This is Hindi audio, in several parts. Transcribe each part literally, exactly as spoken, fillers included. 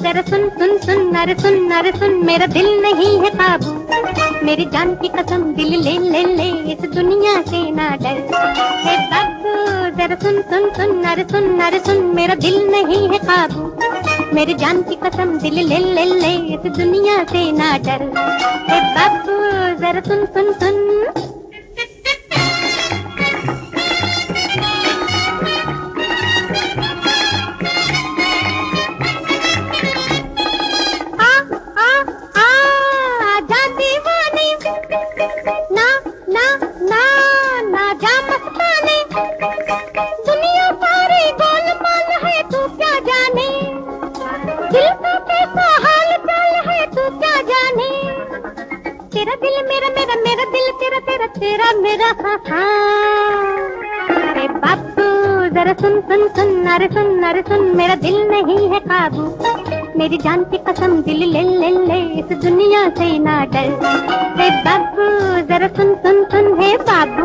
जरा सुन सुन सुन, अरे सुन अरे सुन, मेरा दिल नहीं है काबू, मेरी जान की कसम दिल ले ले ले, इस दुनिया से ना डर। हे बाबू जरा सुन सुन सुन, अरे सुन अरे सुन, मेरा दिल नहीं है काबू, मेरी जान की कसम दिल ले ले ले, इस दुनिया से ना डर। हे बाबू जरा सुन सुन सुन। ना ना ना ना जा मस्ताने, दुनिया सारी गोलमाल है तू क्या जाने, दिल का कैसा हाल चाल है तू क्या जाने, तेरा दिल मेरा मेरा मेरा दिल तेरा तेरा तेरा मेरा। हाँ अरे बाबू जरा सुन सुन सुन, अरे सुन अरे सुन, मेरा दिल नहीं है काबू, मेरी जान की कसम दिल ले ले ले, इस दुनिया से ना डर। हे बाबू जरा सुन सुन सुन, हे बाबू।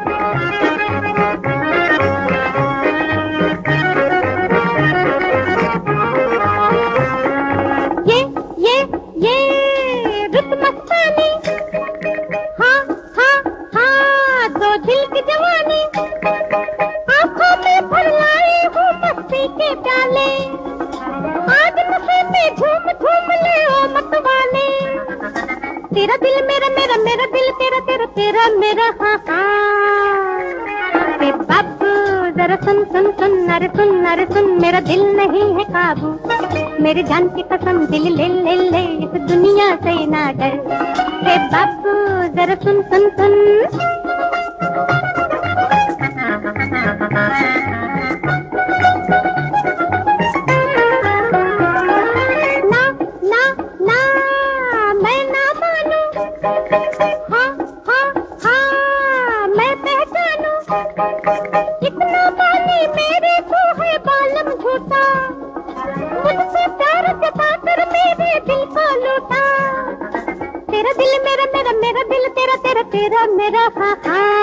ये ये ये रुत मस्तानी, हाँ हाँ हाँ दो दिल की जवानी, आंखों में भर लाए हूँ मस्ती के प्याले, आज नशे में झूम झूम ले ओ मतवाले, तेरा दिल मेरा मेरा मेरा दिल तेरा तेरा तेरा मेरा। हाँ हाँ हे बाबू जरा सुन सुन सुन, अरे सुन अरे सुन, मेरा दिल नहीं है काबू, मेरी जान की कसम दिल ले ले ले, इस दुनिया से ना डर। हे बाबू जरा सुन सुन सुन। हाँ हाँ हाँ मैं पहचानू, इतना पानी मेरे को है बालम झूठा, मुझसे प्यार जता कर मेरे दिल को लूटा, तेरा दिल मेरा मेरा मेरा दिल तेरा तेरा तेरा मेरा। हाँ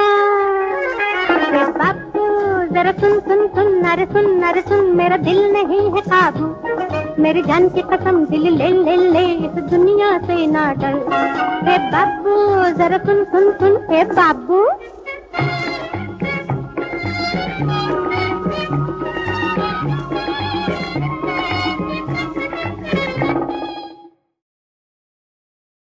हाँ बाबू जरा सुन सुन सुन, अरे सुन अरे सुन, मेरा दिल नहीं है काबू, मेरी जान की कसम दिल ले ले ले, इस दुनिया से ना डर। हे बाबू जरा सुन सुन सुन, हे बाबू।